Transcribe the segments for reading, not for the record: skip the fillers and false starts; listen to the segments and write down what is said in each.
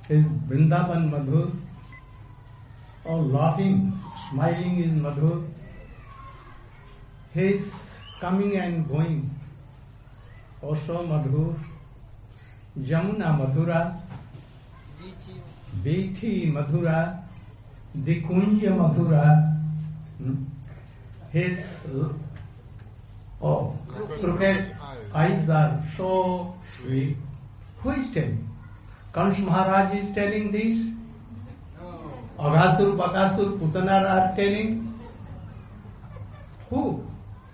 Is Vrindavan Madhur? Or laughing, smiling is Madhur? His coming and going also Madhur. Jamuna Madhura, Bithi Madhura, Dikunja Madhura. His crooked eyes are so sweet. Who is telling? Kansa Maharaj is telling this? Aghasur, Bakasur, Putana are telling? Who?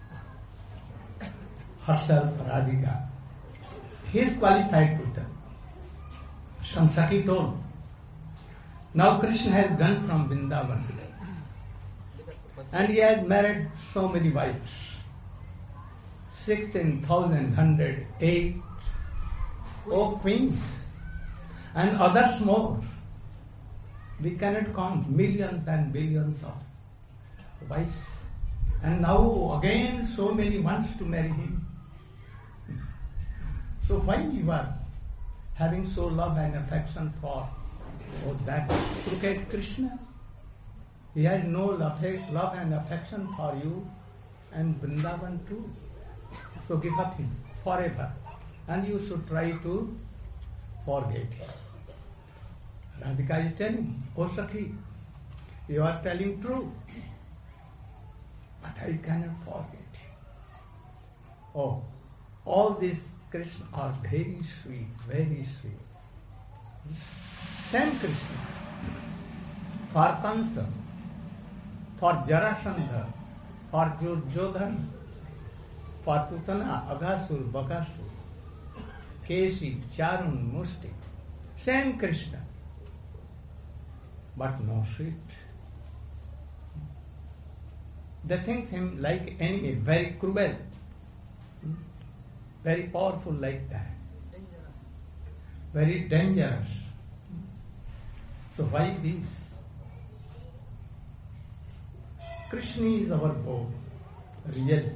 Herself, Radhika. He is qualified to tell. Shamsaki told. Now Krishna has gone from Vrindavan. And he has married so many wives. 16,108 queens. And others more. We cannot count millions and billions of wives. And now again so many wants to marry him. So why you are having so love and affection for that crooked Krishna? He has no love and affection for you and Vrindavan too. So give up him forever. And you should try to forget him. Radhika is telling, O Sakhi, you are telling true. But I cannot forget him. Oh, all these Krishna are very sweet, very sweet. Same Krishna. For Kansa, for Jarasandha, for Duryodhana, for Putana, Aghasur, Bakasur, Kesi, Charun, Musti. Same Krishna. But no sweet. They think him like enemy, very cruel, very powerful like that, very dangerous. So why this? Krishna is our goal, really.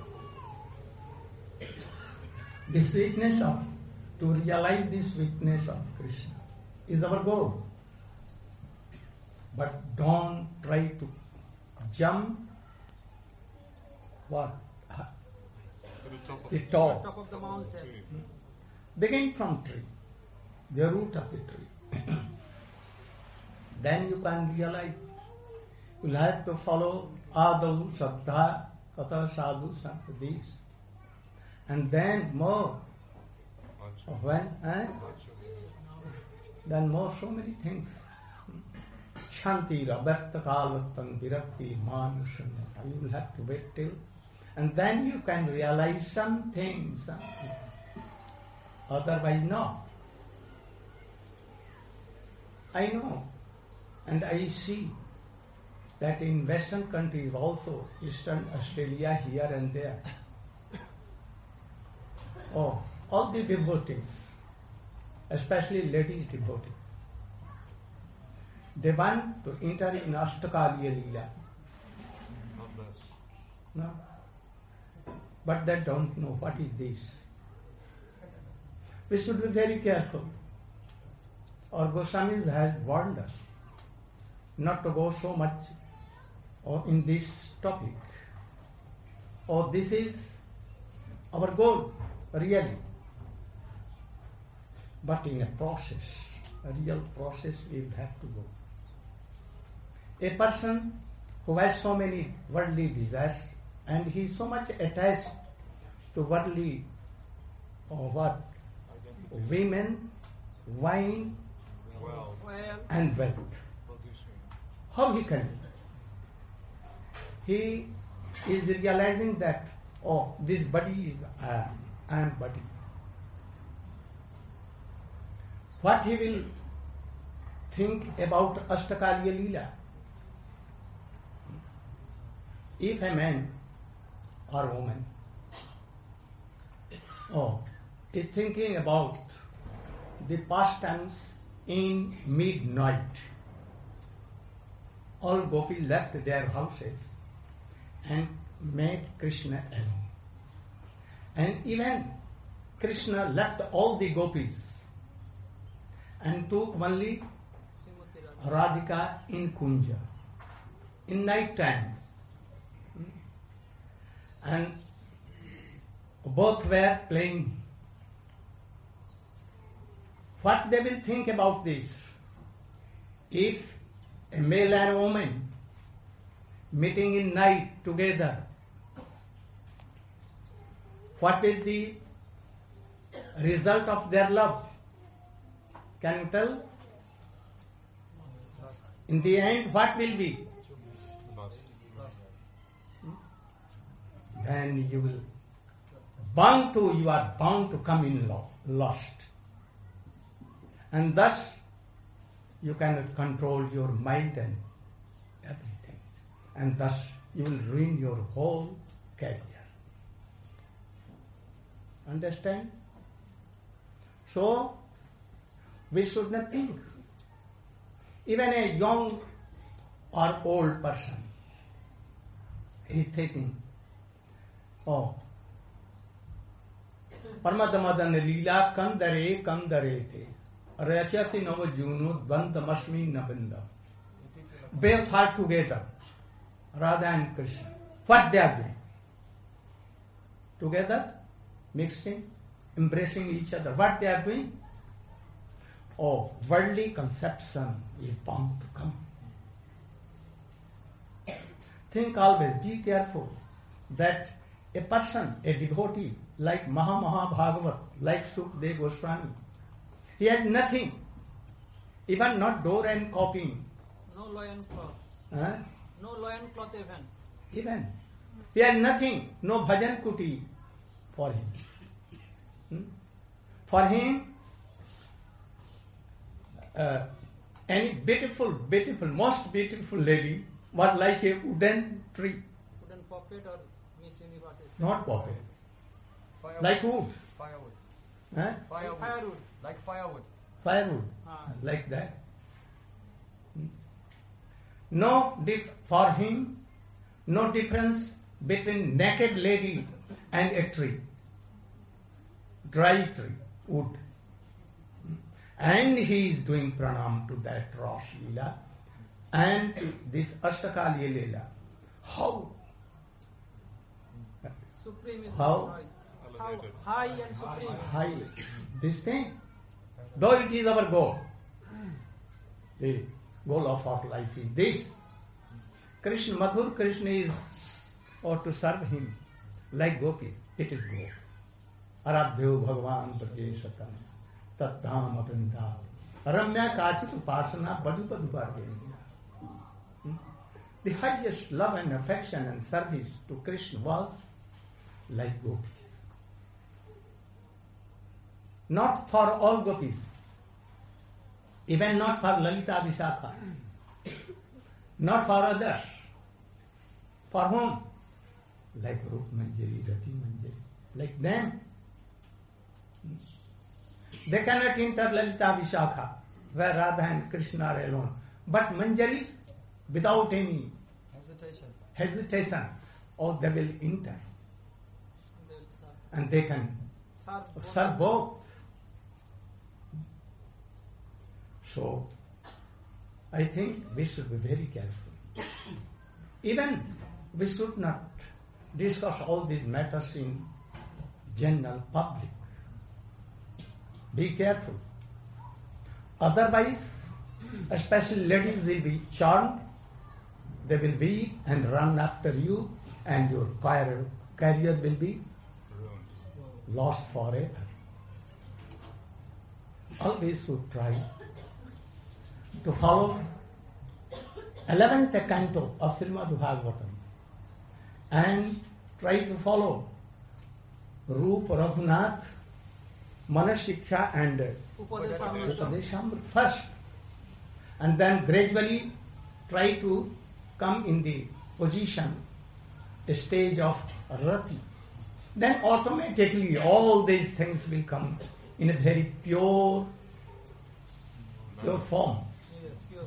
The sweetness of, to realize the sweetness of Krishna is our goal. But don't try to jump what? The top of the mountain. Begin from tree, the root of the tree. Then you can realize. You'll have to follow Adav, Saddha, Tata, Sadhu, Sampradis. And then more. Then more so many things. Shanti, Rabharta, Kalatang, Virakti, Manushanya. You will have to wait till. And then you can realize something. Otherwise, no. I know. And I see that in Western countries also, Eastern Australia, here and there, all the devotees, especially ladies devotees, they want to enter in Ashtakaliya Leela. No? But they don't know what is this. We should be very careful. Our Goswamis has warned us not to go so much in this topic. This is our goal, really. But in a process, a real process, we will have to go. A person who has so many worldly desires and he is so much attached to worldly women, wine, and wealth. How he can? He is realizing that, this body is I am body. What he will think about Ashtakaliya Leela? If a man or woman is thinking about the pastimes in midnight, all gopis left their houses and made Krishna alone. And even Krishna left all the gopis and took only Radhika in Kunja in night time. And both were playing. What they will think about this? If a male and woman meeting in night together, what is the result of their love? Can you tell? In the end, what will be? Then you are bound to come in lust. And thus, you cannot control your mind and everything. And thus, you will ruin your whole career. Understand? So, we should not think. Even a young or old person is thinking, oh, Paramadamadan Leela Kandare Kandare Rachati Nava Juno Dvantamasmi Nabinda. Both are together, Radha and Krishna. What they are doing? Together, mixing, embracing each other. What they are doing? Oh, worldly conception is bound to come. Think always, be careful that a person, a devotee, like Maha Bhagavat, like Sukadeva Goswami, he has nothing, even not door and copying. No loin cloth. Huh? No loin cloth even. Even. He has nothing, no bhajan kuti for him. For him, any beautiful, most beautiful lady was like a wooden tree. Wooden puppet or Miss Universe? Not puppet. Firewood. Like wood. Firewood. Huh? Firewood. Like firewood. Firewood. Ah. Like that. No for him, no difference between naked lady and a tree. Dry tree, wood. And he is doing pranam to that Ras Leela and to this Ashtakaliya Leela. How? Supreme is How? How high and supreme. High. This thing, though it is our goal, the goal of our life is this. Krishna, Madhur Krishna is, or to serve him like gopis, it is goal. Aradhyo Bhagavan Prajeshatam Tattvam Apinda Ramya Kachit Upasana Badupadu. The highest love and affection and service to Krishna was like gopis. Not for all gopis, even not for Lalita Vishakha, not for others. For whom? Like Rup Manjari, Rati Manjari, like them. They cannot enter Lalita Vishakha, where Radha and Krishna are alone. But Manjaris, without any hesitation, they will enter. And they can serve both. So, I think we should be very careful. Even we should not discuss all these matters in general public. Be careful. Otherwise, especially ladies will be charmed, they will weep and run after you, and your career will be lost forever. Always should try to follow 11th canto of Srimad Bhagavatam and try to follow Rupa Raghunath, Manashiksha and Upadeshamrita first, and then gradually try to come in the position, a stage of Rati. Then automatically all these things will come in a very pure form. Yes, pure.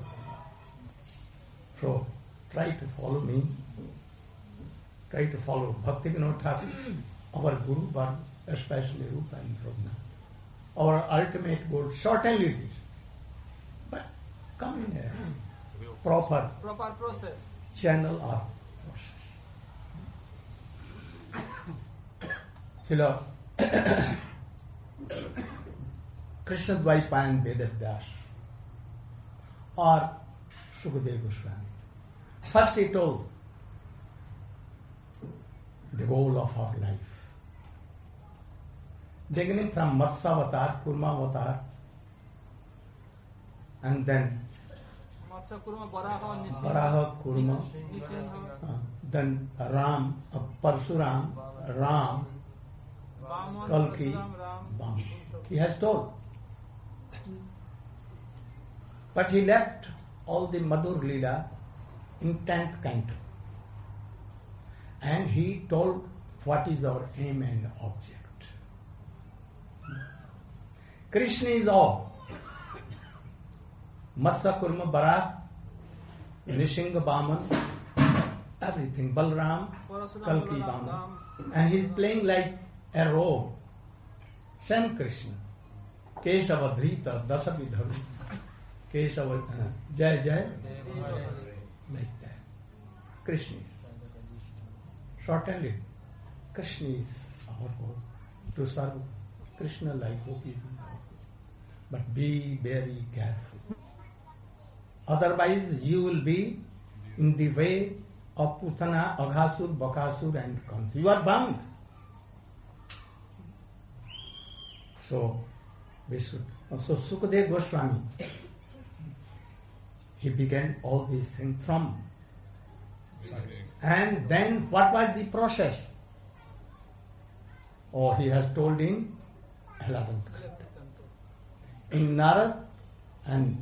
So try to follow me. Try to follow Bhakti Vinod Thakur, our Guru Varga, especially Rupa and Raghunath. Our ultimate goal, certainly this, proper process. channel or process. Srila Krishna Dvaipayan Vedavyas or Sukadeva Goswami. First he told the goal of our life. Beginning from Matsya avatar, Kurma avatar, and then Matsya, Kurma, Varaha, Varaha, Kurma, Nisinha, then Ram, Parsuram, Ram, Vaman, Kalki, Parasuram, Ram. Bam. He has told. But he left all the Madhur Leela in 10th canto. And he told what is our aim and object. Krishna is all. Matsya, Kurma, Varaha, Nishinga, Vaman, everything. Balram, Kalki, Vaman. And he is playing like a role. Same Krishna. Kesava Dhrita, Dasavidharu. Kesava, Jai Jai. Like that. Krishna is. Certainly, Krishna is our goal. To serve Krishna like gopis. But be very careful. Otherwise, you will be in the way of Putana, Aghasur, Bakasur and Kansa. You are bound. So, we should. So, Sukadeva Goswami, he began all these things from. And then, what was the process? Oh, he has told in 11th canto. In Narad and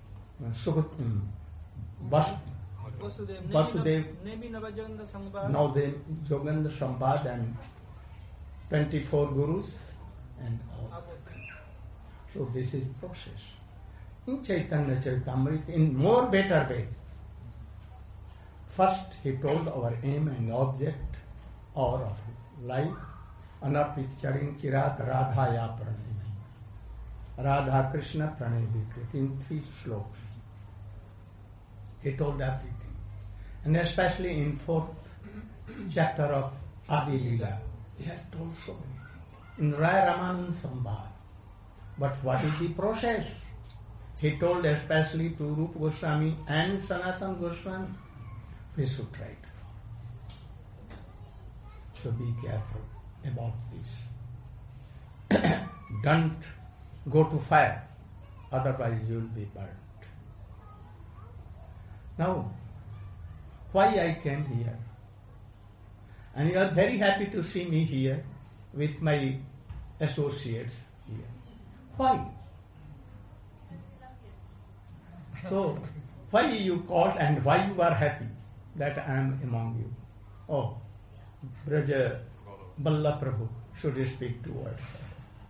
Vasudev, now the Yogendra Sambad and 24 gurus and all that. So this is process. In Chaitanya Charitamrita, in more better way. First he told our aim and object or of life. Anarpit charin chirat radhaya pranay. Radha Krishna pranay vikrit in 3 slokas. He told everything. And especially in 4th chapter of Adi Leela, he has told so many things. In Raya Ramanand Sambad. But what is the process? He told especially to Rupa Goswami and Sanatana Goswami. We should try to follow. So be careful about this. Don't go to fire, otherwise you will be burnt. Now, why I came here? And you are very happy to see me here with my associates here. Why? So, why you called and why you are happy that I am among you? Oh, Braja Balla Prabhu should speak 2 words.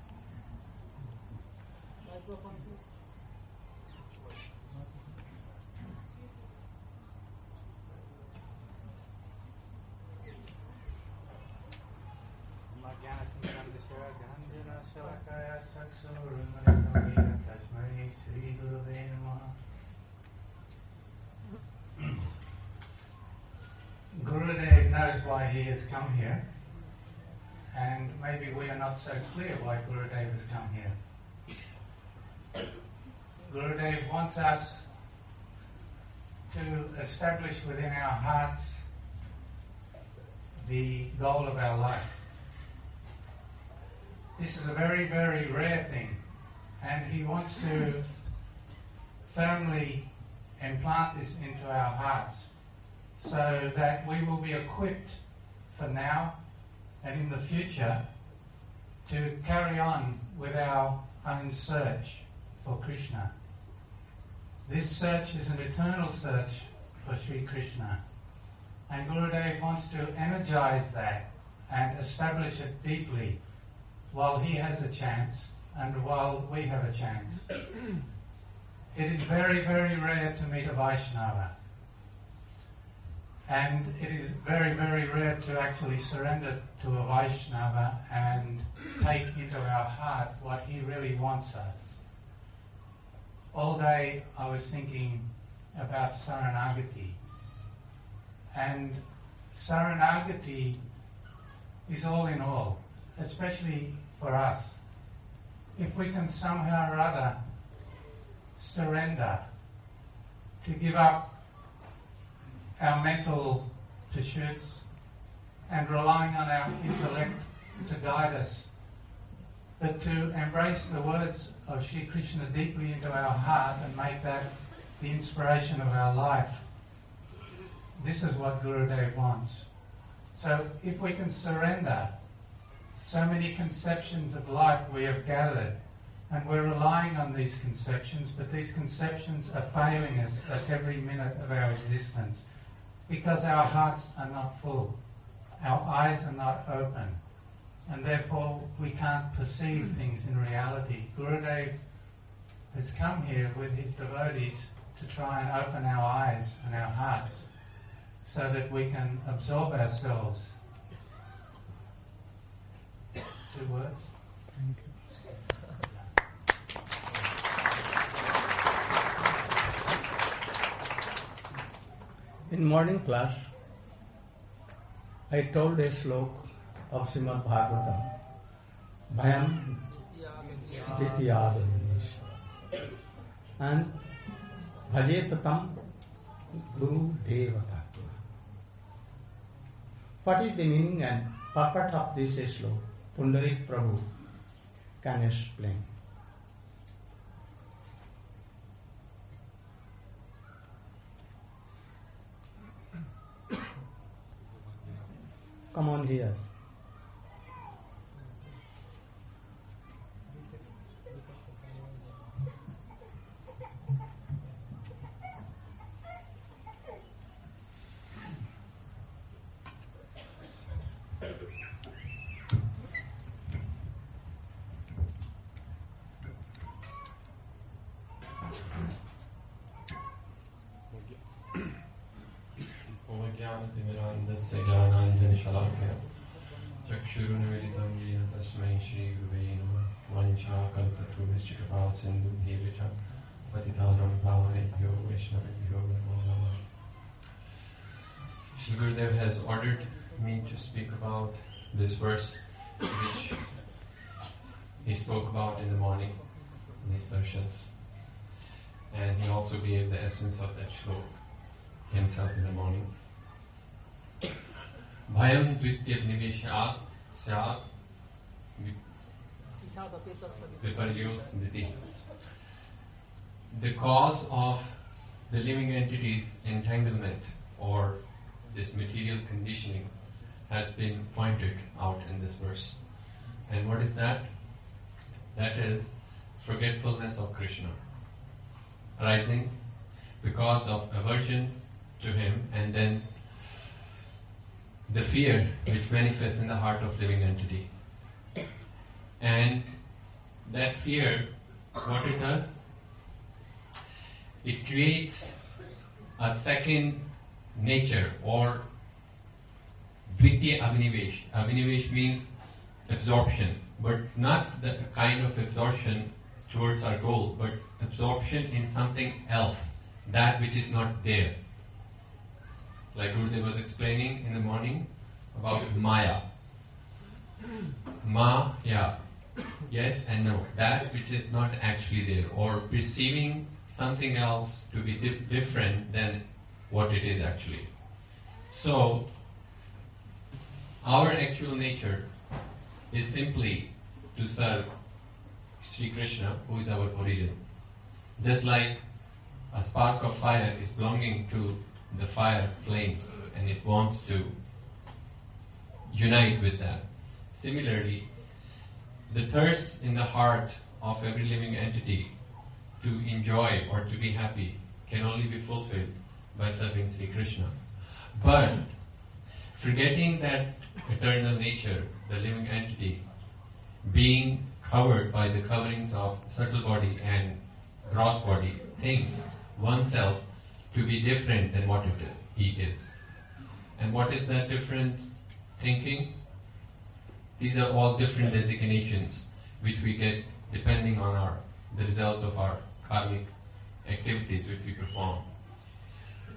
Gurudev knows why he has come here, and maybe we are not so clear why Gurudev has come here. Gurudev wants us to establish within our hearts the goal of our life. This is a very, very rare thing, and he wants to firmly implant this into our hearts so that we will be equipped for now and in the future to carry on with our own search for Krishna. This search is an eternal search for Sri Krishna, and Gurudev wants to energize that and establish it deeply while he has a chance and while we have a chance. It is very, very rare to meet a Vaishnava. And it is very, very rare to actually surrender to a Vaishnava and take into our heart what he really wants us. All day I was thinking about Saranagati. And Saranagati is all in all, especially for us. If we can somehow or other surrender, to give up our mental pursuits and relying on our intellect to guide us, but to embrace the words of Sri Krishna deeply into our heart and make that the inspiration of our life. This is what Gurudev wants. So if we can surrender, so many conceptions of life we have gathered, and we're relying on these conceptions, but these conceptions are failing us at every minute of our existence because our hearts are not full, our eyes are not open, and therefore we can't perceive things in reality. Gurudev has come here with his devotees to try and open our eyes and our hearts so that we can absorb ourselves. 2 words. Thank you. In morning class, I told a slok of Srimad Bhagavatam, Bhayam Ditiyadanish, and Bhajetatam Guru Devata. What is the meaning and purport of this slok? Pundarik Prabhu can explain. Come on here. ज्ञानतिमिरान्धस्य ज्ञानाञ्जनशलाकया चक्षुरुन्मीलितं येन तस्मै श्रीगुरुवे नमः वाञ्छाकल्पतरुभ्यश्च कृपासिन्धुभ्येव च पतितानां पावनेभ्यो वैष्णवेभ्यो नमो नमः. Shri Gurudev has ordered me to speak about this verse which he spoke about in the morning in his darshans, and he also gave the essence of that shlok himself in the morning. Bhayam dvitya niveshat syat viparyos niti. The cause of the living entity's entanglement or this material conditioning has been pointed out in this verse. And what is that? That is forgetfulness of Krishna, arising because of aversion to him, and then the fear which manifests in the heart of living entity. And that fear, what it does, it creates a second nature or dvitya abhinivesh. Abhinivesh means absorption, but not the kind of absorption towards our goal, but absorption in something else, that which is not there. Like Gurudev was explaining in the morning about Maya. Maya, yes and no, that which is not actually there, or perceiving something else to be different than what it is actually. So, our actual nature is simply to serve Sri Krishna, who is our origin. Just like a spark of fire is belonging to the fire flames and it wants to unite with that. Similarly, the thirst in the heart of every living entity to enjoy or to be happy can only be fulfilled by serving Sri Krishna. But forgetting that eternal nature, the living entity, being covered by the coverings of subtle body and gross body, thinks oneself to be different than what he is. And what is that different thinking? These are all different designations which we get depending on the result of our karmic activities which we perform.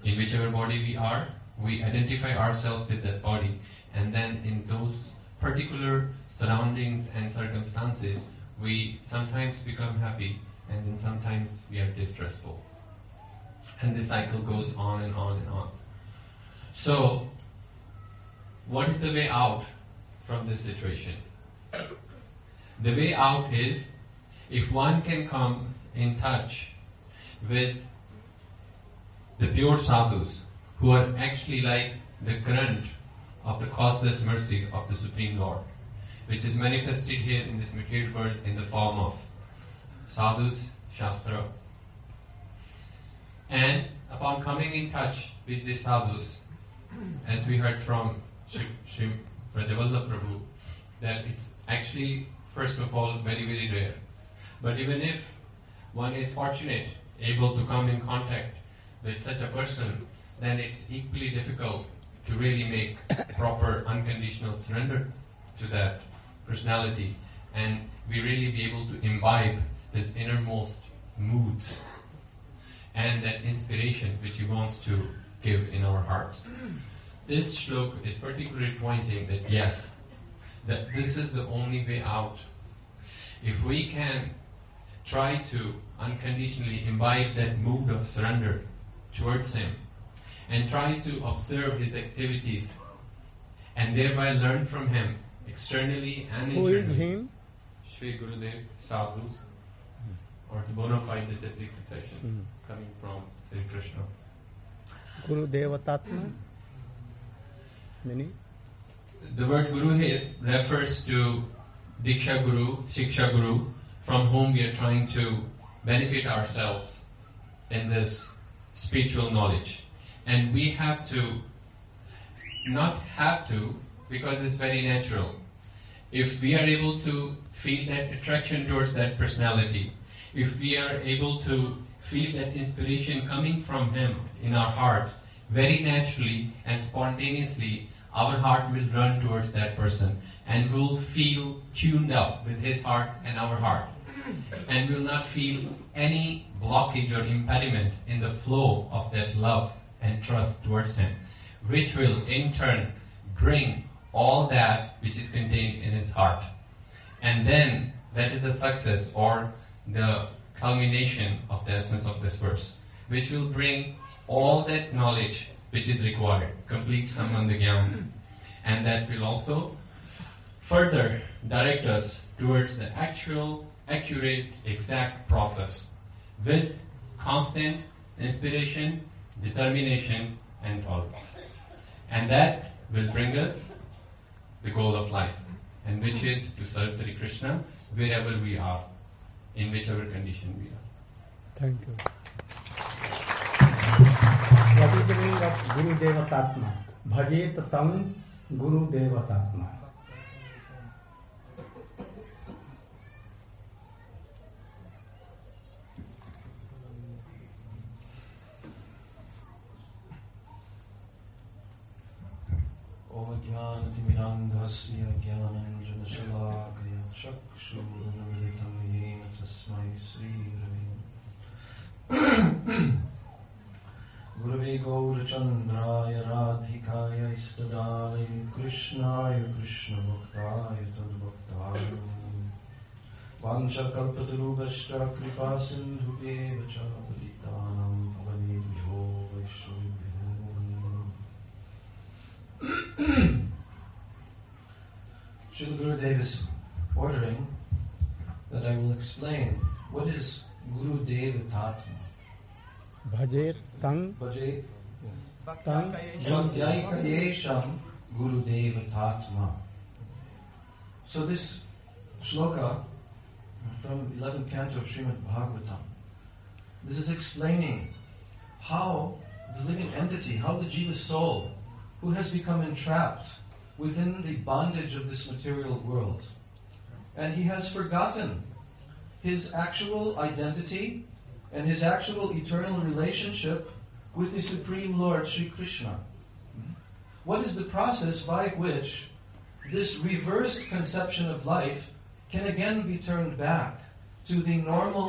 In whichever body we are, we identify ourselves with that body, and then in those particular surroundings and circumstances, we sometimes become happy, and then sometimes we are distressful. And this cycle goes on and on and on. So, what is the way out from this situation? The way out is, if one can come in touch with the pure sadhus, who are actually like the current of the causeless mercy of the Supreme Lord, which is manifested here in this material world in the form of sadhus, shastra. And upon coming in touch with the sadhus, as we heard from Sri Brajavallabh Prabhu, that it's actually, first of all, very, very rare. But even if one is fortunate, able to come in contact with such a person, then it's equally difficult to really make proper unconditional surrender to that personality, and we really be able to imbibe his innermost moods and that inspiration which he wants to give in our hearts. This shloka is particularly pointing that yes, that this is the only way out. If we can try to unconditionally imbibe that mood of surrender towards him, and try to observe his activities, and thereby learn from him externally and Who internally. is him? Shri Gurudev Sadhus, or the bona fide disciplic succession coming from Sri Krishna. Guru Devatatma? Meaning? The word Guru here refers to Diksha Guru, Shiksha Guru, from whom we are trying to benefit ourselves in this spiritual knowledge. And we have to, not have to, because it's very natural. If we are able to feel that attraction towards that personality, if we are able to feel that inspiration coming from him in our hearts, very naturally and spontaneously, our heart will run towards that person, and will feel tuned up with his heart and our heart, and will not feel any blockage or impediment in the flow of that love and trust towards him, which will in turn bring all that which is contained in his heart. And then that is the success or the culmination of the essence of this verse, which will bring all that knowledge which is required, complete Sambandha Gyan, and that will also further direct us towards the actual, accurate, exact process with constant inspiration, determination and tolerance. And that will bring us the goal of life, and which is to serve Sri Krishna wherever we are, in whichever condition we are. Thank you. What is the meaning of Guru Devatatma? Bhajet tam Guru Devatatma. Om Jnanatimirandhasya Jnananjanashalakaya Chakshurunamilitam Yena Tasmai Sri Gurave Gaurachandraya Radhikaya Istadaya Krishnaya Krishna Bhaktaya Tadbhaktaya Vanchakalpatarubhashta Kripa Sindhubheva Cha Patitanam Pavanebhyo Vaishnavibhyo. Srila Gurudev is ordering that I will explain what is Guru Devatatma. Bhajet tam Bhaje tam Jayakayesham Guru Devatatma. So this shloka from 11th canto of Srimad Bhagavatam, this is explaining how the living entity, how the jiva soul, who has become entrapped within the bondage of this material world, and he has forgotten his actual identity and his actual eternal relationship with the Supreme Lord Sri Krishna. What is the process by which this reversed conception of life can again be turned back to the normal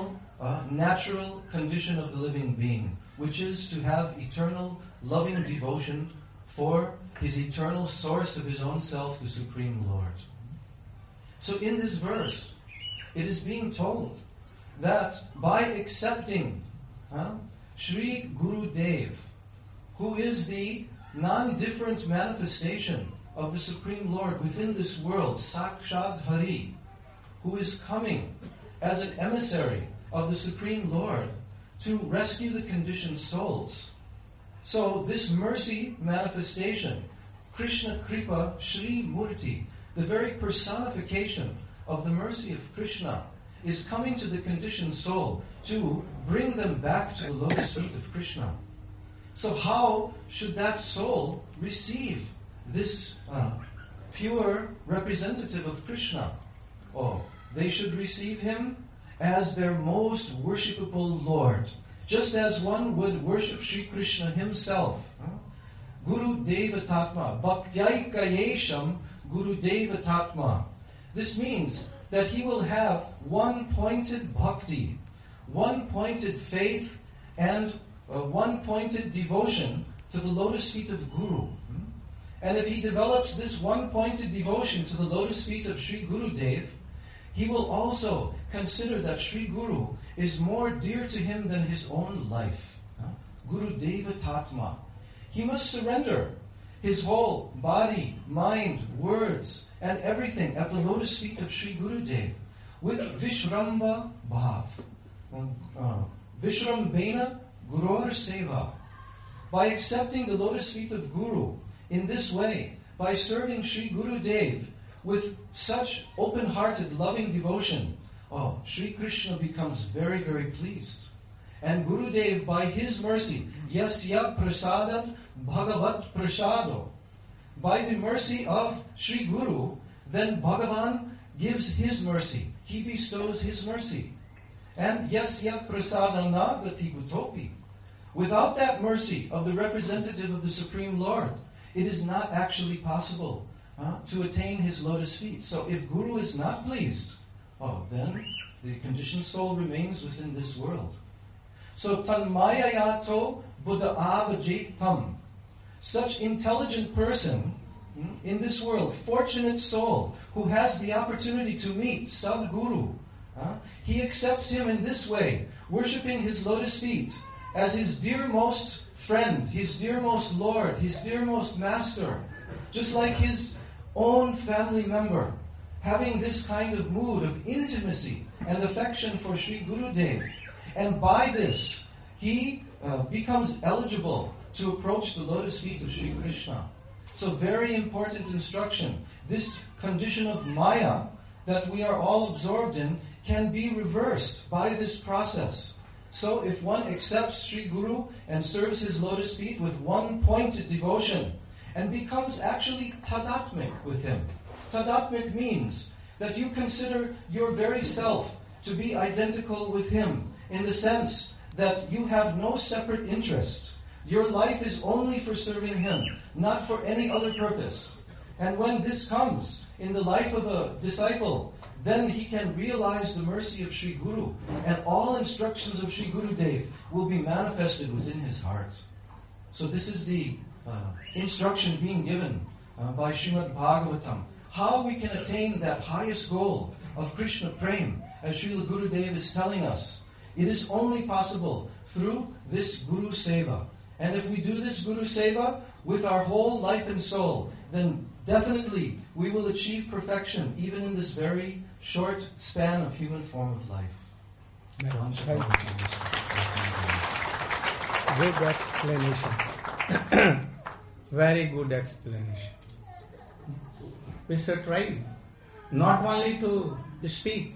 natural condition of the living being, which is to have eternal loving devotion for his eternal source of his own self, the Supreme Lord. So in this verse, it is being told that by accepting Sri Gurudev, who is the non-different manifestation of the Supreme Lord within this world, Sakshat Hari, who is coming as an emissary of the Supreme Lord to rescue the conditioned souls. So this mercy manifestation, Krishna Kripa Shri Murti, the very personification of the mercy of Krishna, is coming to the conditioned soul to bring them back to the lotus feet of Krishna. So how should that soul receive this pure representative of Krishna? Oh, they should receive him as their most worshipable Lord, just as one would worship Sri Krishna himself. Guru Deva Tatma, Bhaktyayika Yesham Guru Deva Tatma. This means that he will have one-pointed bhakti, one-pointed faith, and one-pointed devotion to the lotus feet of Guru. And if he develops this one-pointed devotion to the lotus feet of Sri Gurudev, he will also consider that Sri Guru is more dear to him than his own life. Guru Deva Tatma. He must surrender his whole body, mind, words, and everything at the lotus feet of Sri Gurudev with Vishramba Bhav. Vishrambena Gurur Seva. By accepting the lotus feet of Guru in this way, by serving Sri Gurudev with such open-hearted, loving devotion, Sri Krishna becomes very, very pleased. And Gurudev, by his mercy, Yasya Prasadam Bhagavat Prasado, by the mercy of Sri Guru, then Bhagavan gives his mercy. He bestows his mercy. And Yasya Prasadam Nagati Gutopi. Without that mercy of the representative of the Supreme Lord, it is not actually possible to attain his lotus feet. So if Guru is not pleased, then the conditioned soul remains within this world. So Tanmayayato Buddha Avajitam. Such intelligent person in this world, fortunate soul, who has the opportunity to meet Sadguru, he accepts him in this way, worshipping his lotus feet as his dearmost friend, his dearmost Lord, his dearmost master, just like his own family member, having this kind of mood of intimacy and affection for Sri Gurudev. And by this, he becomes eligible to approach the lotus feet of Sri Krishna. So very important instruction. This condition of Maya that we are all absorbed in can be reversed by this process. So if one accepts Sri Guru and serves his lotus feet with one-pointed devotion and becomes actually tadatmik with him. Tadatmik means that you consider your very self to be identical with him in the sense that you have no separate interest. Your life is only for serving him, not for any other purpose. And when this comes in the life of a disciple, then he can realize the mercy of Sri Guru, and all instructions of Sri Gurudev will be manifested within his heart. So this is the instruction being given by Srimad Bhagavatam. How we can attain that highest goal of Krishna Prem, as Srila Gurudev is telling us. It is only possible through this Guru Seva. And if we do this Guru Seva with our whole life and soul, then definitely we will achieve perfection even in this very short span of human form of life. Good explanation. Very good explanation. We should try not only to speak,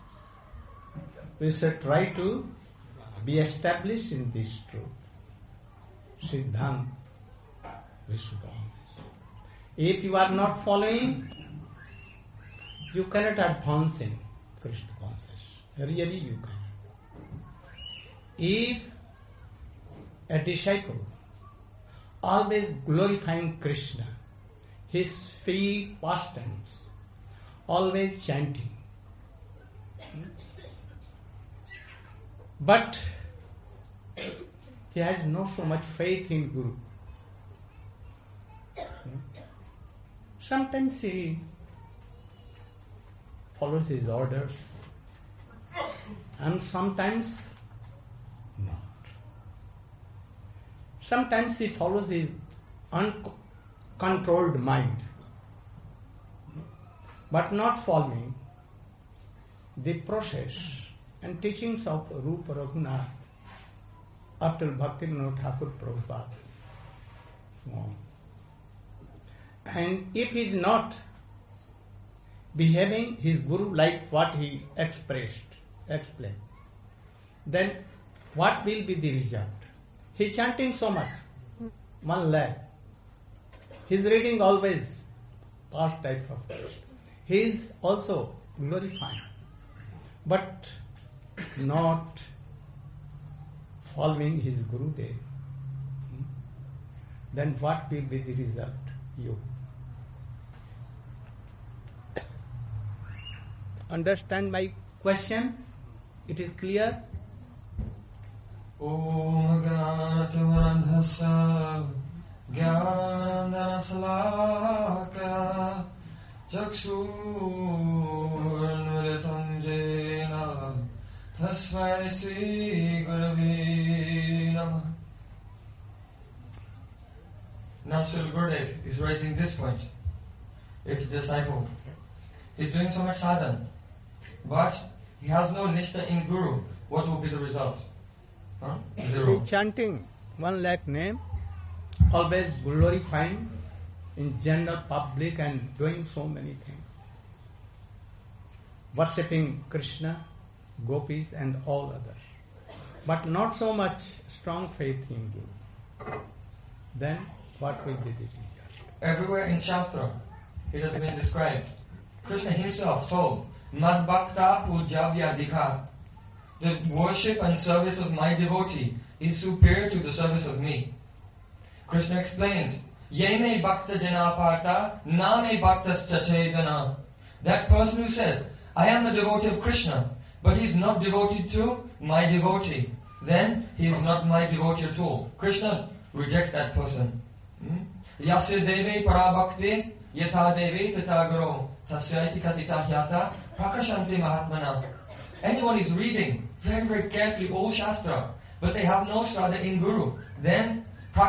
we should try to be established in this truth. Siddhant, we should always. If you are not following, you cannot advance in Krishna consciousness. Really you cannot. If a disciple always glorifying Krishna, his free pastimes, always chanting, But he has not so much faith in Guru. Sometimes he follows his orders, and sometimes not. Sometimes he follows his uncontrolled mind, but not following the process and teachings of Rupa Raghunath up till Bhaktivinoda Thakur Prabhupada. And if he is not behaving his Guru like what he explained, then what will be the result? He is chanting so much, 1 lakh. He is reading always past type of text. He is also glorifying, but not following his Gurudev. Then what will be the result? You understand my question? It is clear? Om Ganatavandhasa Gyananasalaka Chakshurunvaditam Jena Tasmai Sri Gurave Namah. Now Srila Gurudev is raising this point. If the disciple is doing so much sadhana, but he has no nishta in Guru, what will be the result? Zero. He is chanting 1 lakh name, always glorifying in general public and doing so many things. Worshipping Krishna, gopis and all others. But not so much strong faith in Guru. Then what will be the result? Everywhere in Shastra, it has been described. Krishna himself told, Mad Bhakta Pujavya Dikha. The worship and service of my devotee is superior to the service of me. Krishna explained, Yeme Bhakta Janaparta, Name Bhaktascha Chaitana. That person who says, I am a devotee of Krishna, but he is not devoted to my devotee, then he is not my devotee at all. Krishna rejects that person. Yasya Devi Parabhakti Yatha Devi Tata Guru Tasyaiti Katita Hyata Prakashanti Mahatmana. Anyone is reading very, very carefully all Shastra, but they have no Shraddha in Guru, then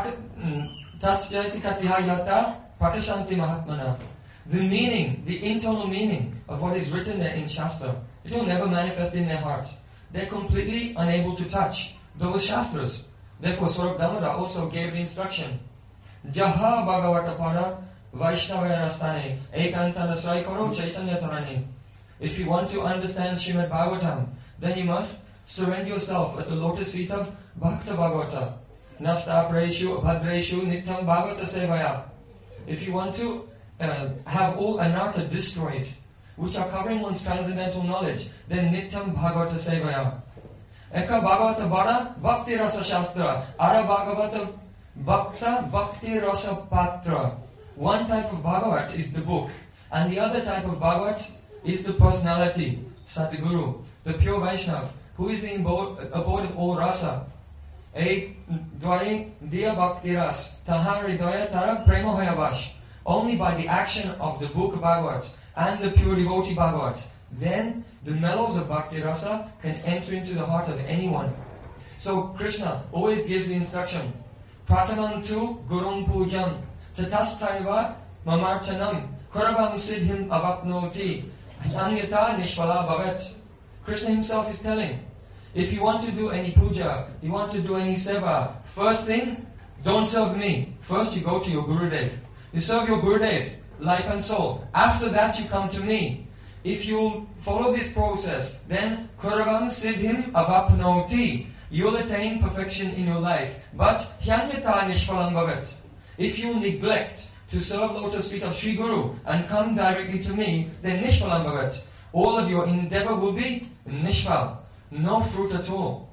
Tasyaiti Katita Hyata Prakashanti Mahatmana. The meaning, the internal meaning of what is written there in Shastra, it will never manifest in their heart. They're completely unable to touch those Shastras. Therefore, Swarup Damodar also gave the instruction, Jaha Bhagavata Pada Vaishnavaya Rastane Ekantana Saikaro Chaitanya Tarani. If you want to understand Srimad Bhagavatam, then you must surrender yourself at the lotus feet of Bhakta Bhagavata. Nasta Praeshu Bhadreshu Nityam Bhagavata Sevaya. If you want to have all anartha destroyed, which are covering one's transcendental knowledge, then Nityam Bhagavata Sevaya. Eka Bhagavata Bara Bhakti Rasa Shastra. Ara Bhagavata Bhakta Bhakti Rasa Patra. One type of Bhagavat is the book, and the other type of Bhagavat is the personality, Sadhguru, the pure Vaishnav, who is the abode of all rasa. Ek dwari diya bhakti ras, taha hridaya tara prema hayavash. Only by the action of the book Bhagavat and the pure devotee Bhagavat, then the mellows of bhakti rasa can enter into the heart of anyone. So Krishna always gives the instruction, Pratamantu gurum pujam, tatastaiva mamarchanam, kuravam siddhim avapnoti, anyata nishvala bhavat. Krishna himself is telling, if you want to do any puja, you want to do any seva, first thing, don't serve me. First you go to your Gurudev. You serve your Gurudev, life and soul. After that you come to me. If you follow this process, then kuravam siddhim avapnoti. You'll attain perfection in your life. But hyanyata nishvalam bhavat. If you neglect to serve lotus feet of Sri Guru and come directly to me, then nishvalam bhavat. All of your endeavor will be nishval. No fruit at all.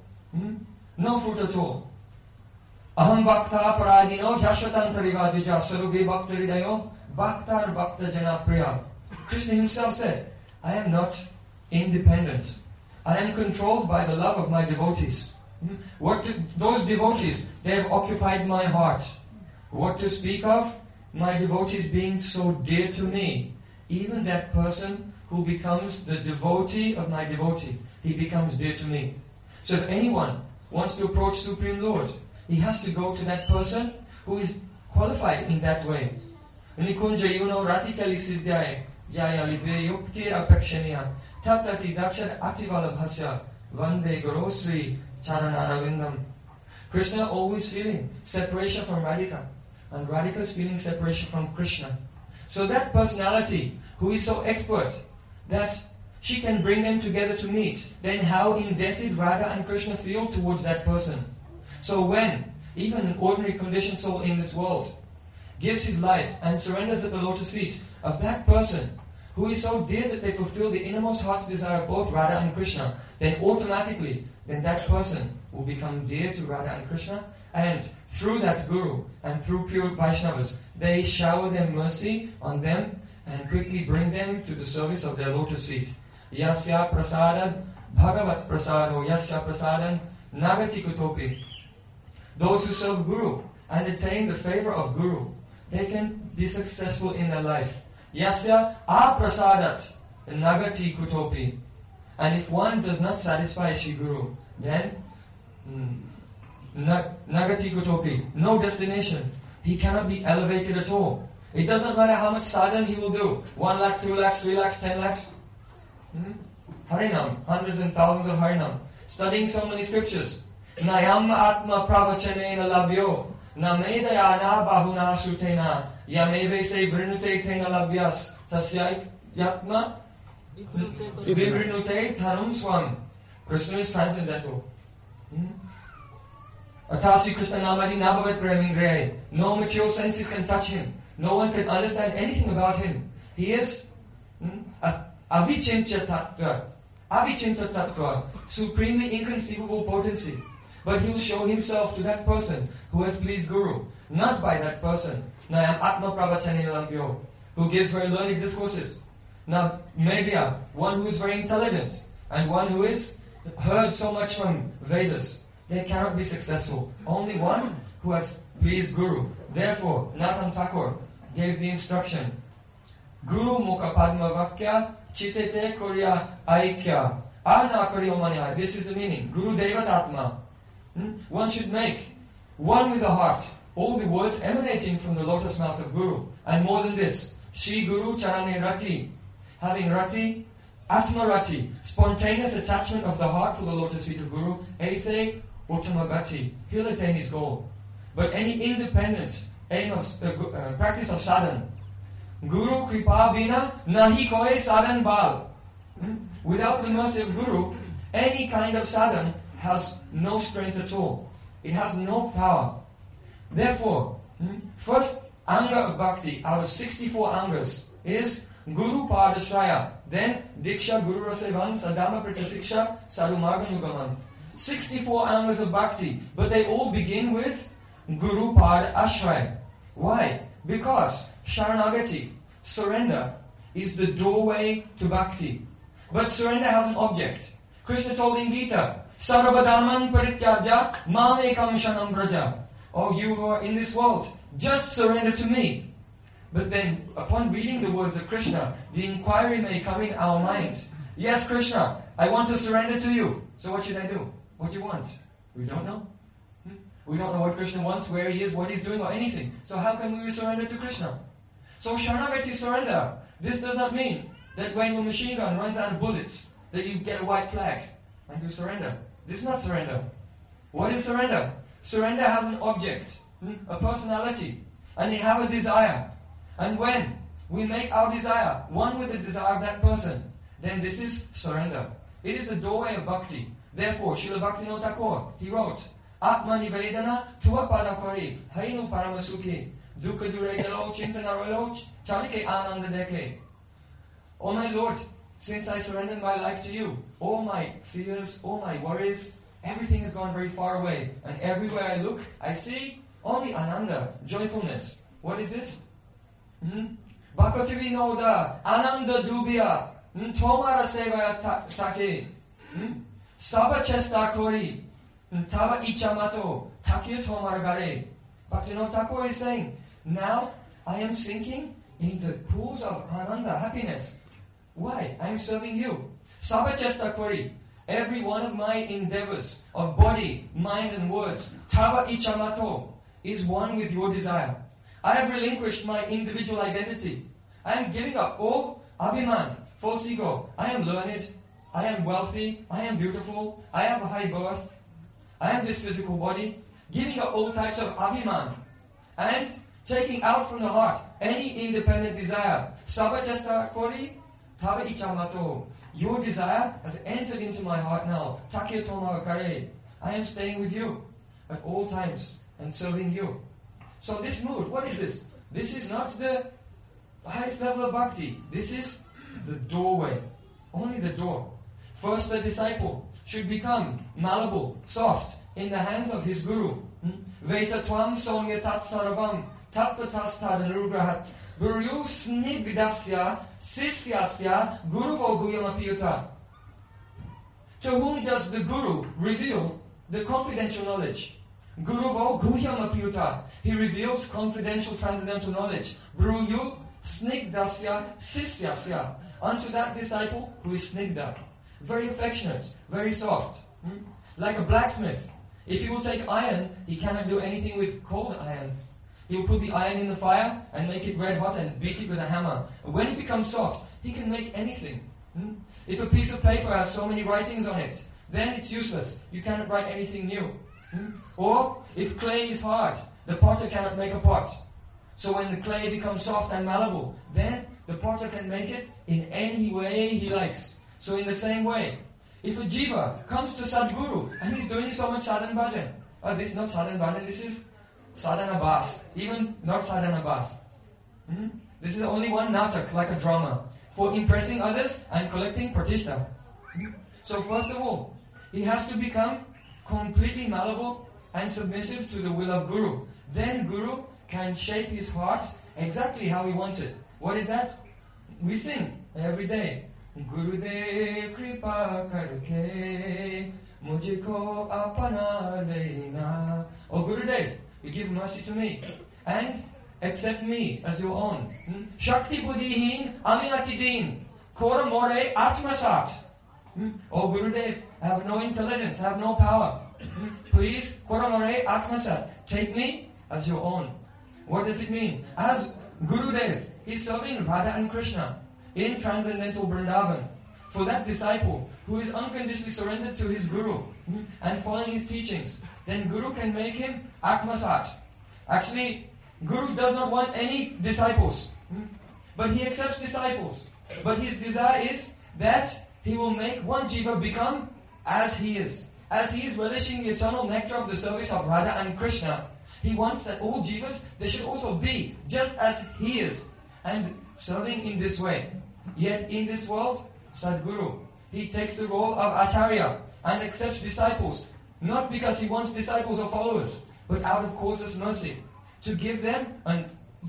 No fruit at all. Aham bhakta paradino hyashvatan tarivadija sarubhi bhakta hridayo bhaktar bhakta jana priya. Krishna himself said, I am not independent. I am controlled by the love of my devotees. Those devotees, they have occupied my heart. What to speak of? My devotees being so dear to me. Even that person who becomes the devotee of my devotee, he becomes dear to me. So if anyone wants to approach Supreme Lord, he has to go to that person who is qualified in that way. Nikunja yuno ratikali siddhyaye jaya lidve yuktir apekshaniya tatati dakshar ativala bhasya vande gurosri charanaravindam. Krishna always feeling separation from Radhika, and Radhika is feeling separation from Krishna. So that personality who is so expert that she can bring them together to meet, then how indebted Radha and Krishna feel towards that person. So when even an ordinary conditioned soul in this world gives his life and surrenders at the lotus feet of that person who is so dear that they fulfill the innermost heart's desire of both Radha and Krishna, then automatically that person will become dear to Radha and Krishna, and through that Guru and through pure Vaishnavas, they shower their mercy on them and quickly bring them to the service of their lotus feet. Yasya prasadad bhagavat prasado yasya prasadan nagati kutopi. Those who serve Guru and attain the favor of Guru, they can be successful in their life. Yasya aprasadat nagati kutopi. And if one does not satisfy Shri Guru, then nagati kutopi, no destination. He cannot be elevated at all. It doesn't matter how much sadhana he will do. 1 lakh, 2 lakhs, 3 lakhs, 10 lakhs. Harinam, hundreds and thousands of Harinam. Studying so many scriptures. Nayam atma pravachanena labhyo. Namedayana bahuna sutena. Yameve se vrinute tena labhyas. Tasya yatma vivrinute thanum swam. Krishna is transcendental. Atasi Krishna namadi nabhavat premingre. No material senses can touch him. No one can understand anything about him. He is avichintya tattva, supremely inconceivable potency. But he will show himself to that person who has pleased Guru, not by that person. Nayam atma pravachani lambyo, who gives very learned discourses. Now, Medya, one who is very intelligent, and one who is heard so much from Vedas, they cannot be successful. Only one who has pleased Guru. Therefore, Nathan Thakur gave the instruction, Guru Mukha Padma Vakya Chitete Korya Aikya Arna Karyomanya. This is the meaning. Guru Devatatma. One should make one with the heart. All the words emanating from the lotus mouth of Guru. And more than this, Shri Guru Charane Rati. Having Rati, Atma Rati, spontaneous attachment of the heart for the lotus feet of Guru. Aise Uttamagati. He'll attain his goal. But any independent aim of practice of sadhana, Guru Kripa Bina Nahi Koi Sadhan Bal. Without the mercy of Guru, any kind of sadhana has no strength at all. It has no power. Therefore, first anga of bhakti out of 64 angas is Guru Padashraya. Then Diksha Guru Rasevan Sadama Pritasiksha Sarumarganugaman. 64 angas of bhakti, but they all begin with Guru Pad Ashraya. Why? Because Sharanagati, surrender, is the doorway to bhakti. But surrender has an object. Krishna told in Gita, Sarvadharman parityaja mamekam shanam braja. Oh, you who are in this world, just surrender to me. But then, upon reading the words of Krishna, the inquiry may come in our mind. Yes, Krishna, I want to surrender to you. So what should I do? What do you want? We don't know. We don't know what Krishna wants, where he is, what he's doing, or anything. So how can we surrender to Krishna? So Sharanagati, surrender. This does not mean that when your machine gun runs out of bullets, that you get a white flag and you surrender. This is not surrender. What is surrender? Surrender has an object, a personality, and they have a desire. And when we make our desire one with the desire of that person, then this is surrender. It is the doorway of bhakti. Therefore, Srila Bhaktivinoda Thakur, he wrote, Atma Nivedana Tua Padakari Hainu Paramasuki Dukkha Duregalo Chintanaraloch Charike Ananda Deke. Oh my Lord, since I surrendered my life to you, all my fears, all my worries, everything has gone very far away. And everywhere I look, I see only Ananda, joyfulness. What is this? Bhakti Vinoda, Ananda Dubya, Tomara Sevaya Take. Saba chesta kori, tava ichamato, takya tomaragare. Bhaktivinoda Thakur is saying, now I am sinking into pools of ananda, happiness. Why? I am serving you. Saba chesta kori. Every one of my endeavors of body, mind and words, tava ichamato, is one with your desire. I have relinquished my individual identity. I am giving up all abhiman, false ego. I am learned, I am wealthy, I am beautiful, I have a high birth, I am this physical body. Giving up all types of abhiman and taking out from the heart any independent desire. Sabachasta kori tava ichamato. Your desire has entered into my heart now. Takya toma kare. I am staying with you at all times and serving you. So this mood, what is this? This is not the highest level of bhakti. This is the doorway. Only the door. First, the disciple should become malleable, soft, in the hands of his guru. Veta tvam somya tat sarvam tattvatas tadanurgrahat guru snigdasya sisyasya guruvo guyamapiyuta. To whom does the guru reveal the confidential knowledge? Guruvo guyamapiyuta. He reveals confidential transcendental knowledge. Guruyu snigdasya sisyasya. Unto that disciple who is snigda. Very affectionate, very soft. Like a blacksmith. If he will take iron, he cannot do anything with cold iron. He will put the iron in the fire and make it red hot and beat it with a hammer. When it becomes soft, he can make anything. If a piece of paper has so many writings on it, then it's useless. You cannot write anything new. Or, if clay is hard, the potter cannot make a pot. So when the clay becomes soft and malleable, then the potter can make it in any way he likes. So in the same way, if a jiva comes to Sadguru and he's doing so much sadhana bhajan, this is not sadhana bhajan, this is sadhana bas, even not sadhana bas. This is only one natak, like a drama, for impressing others and collecting pratishtha. So first of all, he has to become completely malleable and submissive to the will of Guru. Then Guru can shape his heart exactly how he wants it. What is that? We sing every day. Gurudev kripa karke mujhko apana lena. Oh Gurudev, you give mercy to me and accept me as your own. Shakti buddhihin aminati din kora more atmasat. Oh Gurudev, I have no intelligence, I have no power. Please, kora more atmasat, take me as your own. What does it mean? As Gurudev, he's serving Radha and Krishna in transcendental Vrindavan. For that disciple who is unconditionally surrendered to his Guru and following his teachings, then Guru can make him Atmasat. Actually, Guru does not want any disciples, but he accepts disciples. But his desire is that he will make one jiva become as he is. As he is relishing the eternal nectar of the service of Radha and Krishna, he wants that all jivas, they should also be just as he is and serving in this way. Yet in this world, Sadguru, he takes the role of Acharya and accepts disciples, not because he wants disciples or followers, but out of causeless mercy, to give them an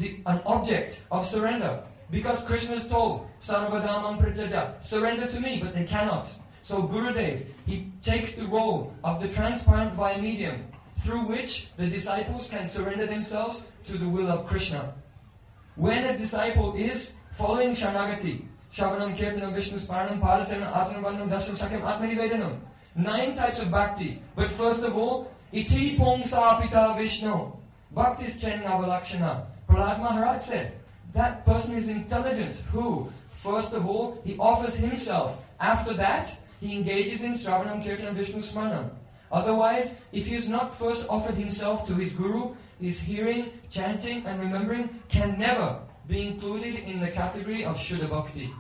object of surrender. Because Krishna is told, Sarvadamam Pritaja, surrender to me, but they cannot. So Gurudev, he takes the role of the transparent via medium, through which the disciples can surrender themselves to the will of Krishna. When a disciple is following Sharanagati, Shravanam, Kirtanam, Vishnu Smaranam, Padasevanam, Atmanam, Dasam, Sakyam, Atmanivedanam, 9 types of bhakti. But first of all, Iti Pumsa Pita Vishnu, Bhaktis Chen Navalakshana. Prahlad Maharaj said, that person is intelligent who, first of all, he offers himself. After that, he engages in Shravanam, Kirtanam, Vishnu Smaranam. Otherwise, if he has not first offered himself to his Guru, his hearing, chanting and remembering can never be included in the category of Shuddha Bhakti.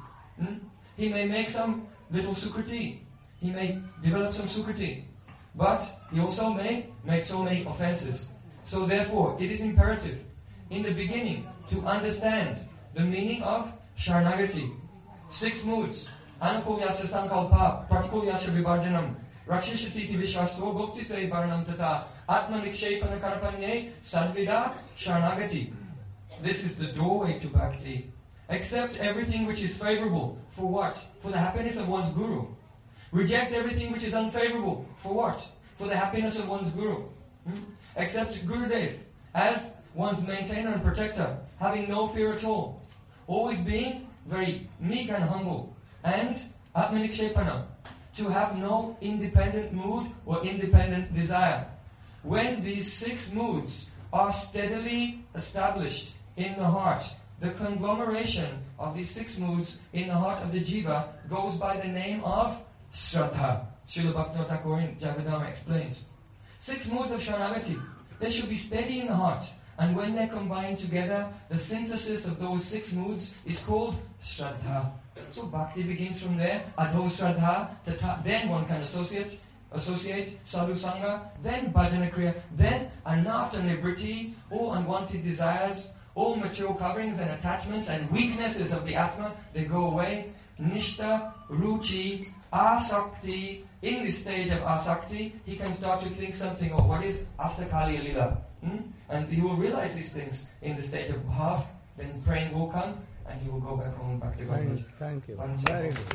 He may make some little sukriti. He may develop some sukriti. But he also may make so many offenses. So therefore, it is imperative in the beginning to understand the meaning of Sharanagati. 6 moods. Anukulyasya sankalpa, pratikulyasya vibarjanam, rakshishati vishvaso bhakti svai varanam tata, atma nikshepana karpanye, sadvida Sharanagati. This is the doorway to bhakti. Accept everything which is favorable. For what? For the happiness of one's Guru. Reject everything which is unfavorable. For what? For the happiness of one's guru. Accept Gurudev as one's maintainer and protector, having no fear at all. Always being very meek and humble. And Atmanikshepana, to have no independent mood or independent desire. When these 6 moods are steadily established in the heart, the conglomeration of these 6 moods in the heart of the jiva goes by the name of Shraddha. Srila Bhaktivinoda Thakur in Jagannatha explains. 6 moods of Sharanagati, they should be steady in the heart. And when they're combined together, the synthesis of those 6 moods is called Shraddha. So bhakti begins from there. Adho Shraddha, then one can associate sadhu sangha, then bhajana kriya, then anartha nivriti, all unwanted desires, all material coverings and attachments and weaknesses of the atma, they go away. Nishta, ruchi, asakti. In this stage of asakti, he can start to think something of what is astakali lila. And he will realize these things in the stage of bhav. Then praying will come, and he will go back home, back to God. Thank you. Very Very good.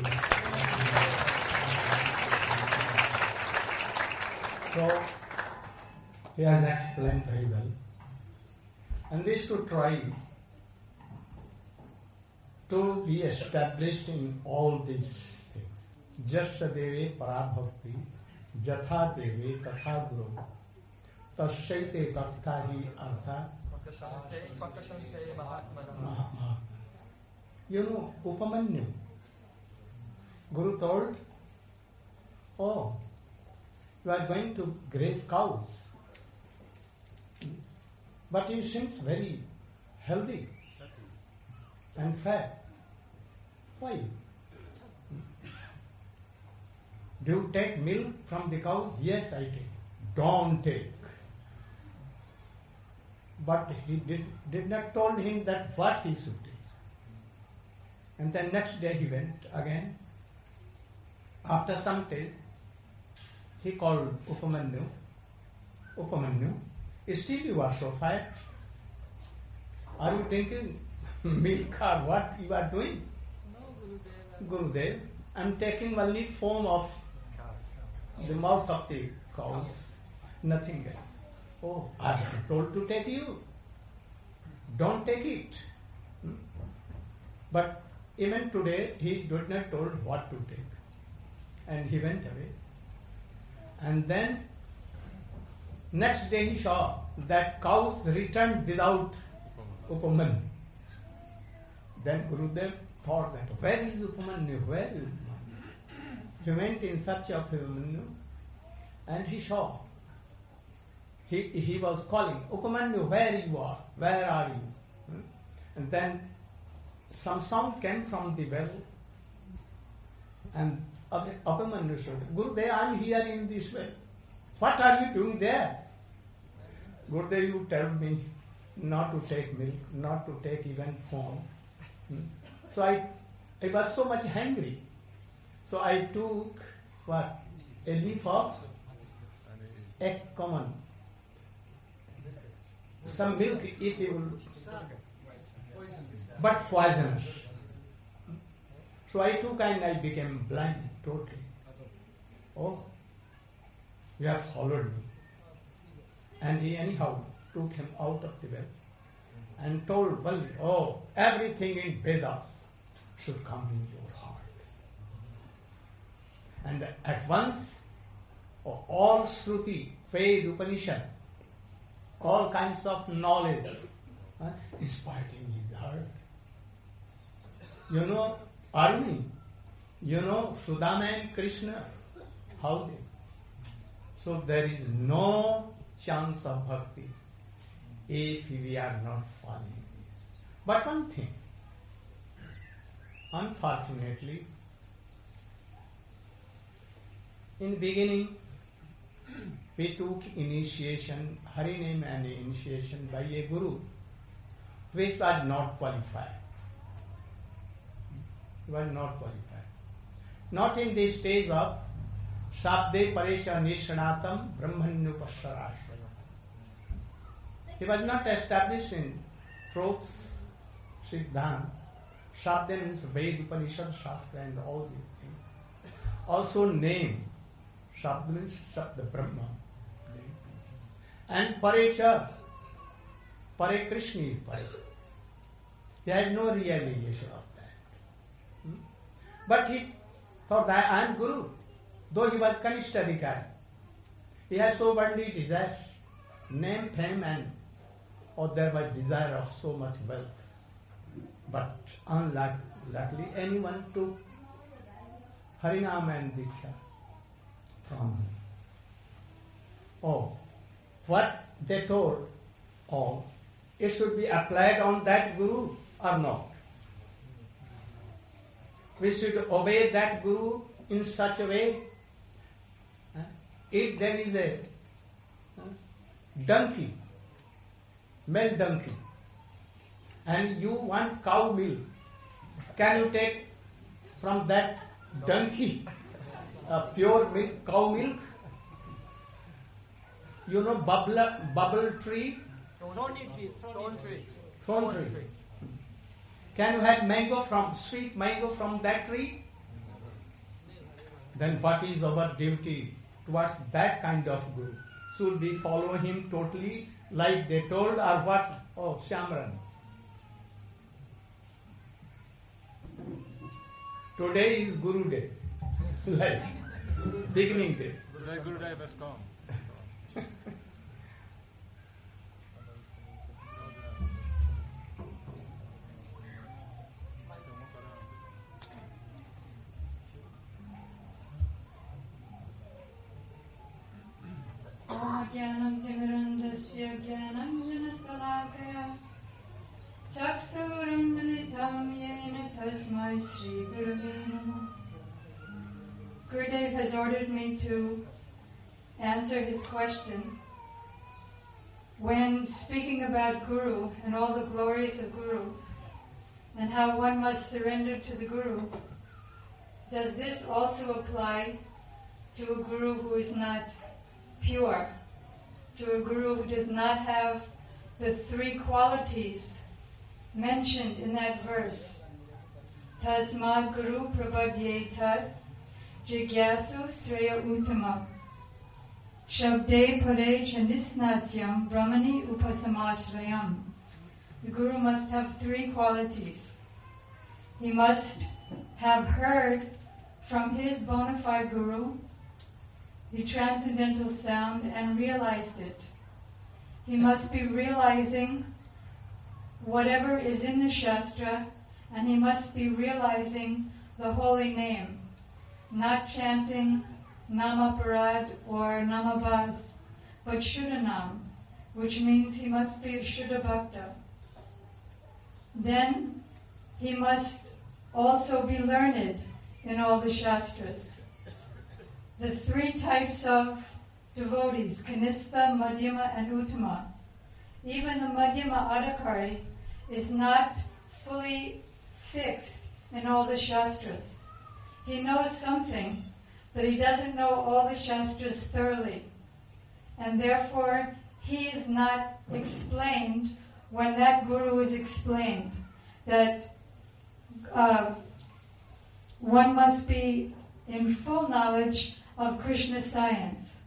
So, he has explained very well. And we should try to be established in all these things. Jasya deve parabhakti, jatha deve katha guru, tasyaite bhakta hi artha. You know, Upamanyu, Guru told, oh, you are going to graze cows. But he seems very healthy and fat. Why? Do you take milk from the cows? Yes, I take. Don't take. But he did not told him that what he should take. And then next day he went again. After some days, he called Upamanyu. Upamanyu, still you are so fat. Are you taking milk or what you are doing? No, Gurudev, I am taking only foam of the mouth of the cows, nothing else. Oh, I am told to take you. Don't take it. But even today, he did not told what to take. And he went away. And then, next day he saw that cows returned without Upamanyu. Then Gurudev thought that, where is Upamanyu? Where is Upamanyu? He went in search of Upamanyu and he saw. He was calling, Upamanyu, where you are? Where are you? And then some sound came from the well and Upamanyu said, Gurudev, I am here in this well. What are you doing there? Gurudev, you tell me not to take milk, not to take even foam. So I was so much hungry. So I took what? A leaf of egg common. Some milk if you will, but poisonous. So I took and I became blind totally. Oh, you have followed me. And he anyhow took him out of the well and told Bali, oh, everything in Vedas should come in your heart. And at once, all Shruti, Ved, Upanishad, all kinds of knowledge inspired in his heart. You know, Aruni, you know, Sudama and Krishna, how they. So there is no chance of bhakti if we are not following this. But one thing, unfortunately, in the beginning, we took initiation, Hari name and initiation by a guru, which was not qualified. Was not qualified. Not in the stage of Shabde Parecha Nishanatam Brahmanyupasharashana. He was not established in truths, Siddhant. Shabde means Ved, Upanishad, Shastra and all these things. also name. Shabd means Shabd Brahma. And Parecha. Pare Krishna is Pare. He had no realization of that. But he thought that I am Guru. Though he was Kanishta Vikari. He had so worldly desires. Name, fame and there was desire of so much wealth. But unluckily anyone took Harinam and Diksha from him. Oh, what they told, it should be applied on that Guru or not. We should obey that Guru in such a way. If there is a donkey, male donkey, and you want cow milk, can you take from that donkey pure milk, cow milk? You know bubble tree? Thorn tree. Can you have sweet mango from that tree? Then what is our duty towards that kind of Guru? Should we follow him totally like they told or what? Oh, Shamran. Today is Guru Day. Like beginning day. Guru Day has come. Jnanam Timirandasya Jnanam Janasalakaya Chaksuram Militam Yena Tasmai Sri Gurave Namaha. Gurudev has ordered me to answer his question. When speaking about Guru and all the glories of Guru and how one must surrender to the Guru, does this also apply to a Guru who is not pure, to a Guru who does not have the three qualities mentioned in that verse? Tasmad Guru Prabhadyetat Jigyasu Sreya Uttama Shabde Pare Janisnatyam Brahmani Upasamasrayam. The Guru must have three qualities. He must have heard from his bona fide Guru the transcendental sound and realized it. He must be realizing whatever is in the Shastra, and he must be realizing the holy name, not chanting Namaparad or Namabhas, but Shuddhanam, which means he must be a Shuddha Bhakta. Then he must also be learned in all the Shastras. The three types of devotees, Kanistha, Madhyama, and Uttama. Even the Madhyama Adhikari is not fully fixed in all the Shastras. He knows something, but he doesn't know all the Shastras thoroughly. And therefore, he is not explained when that Guru is explained. That one must be in full knowledge of Krishna science.